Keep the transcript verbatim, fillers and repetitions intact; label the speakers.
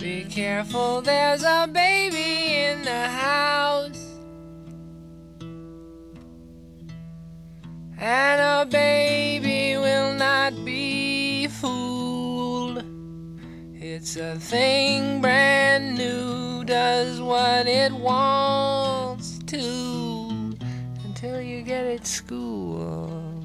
Speaker 1: Be careful, there's a baby in the house. And a baby will not be fooled. It's a thing brand new, does what it wants to until you get it schooled.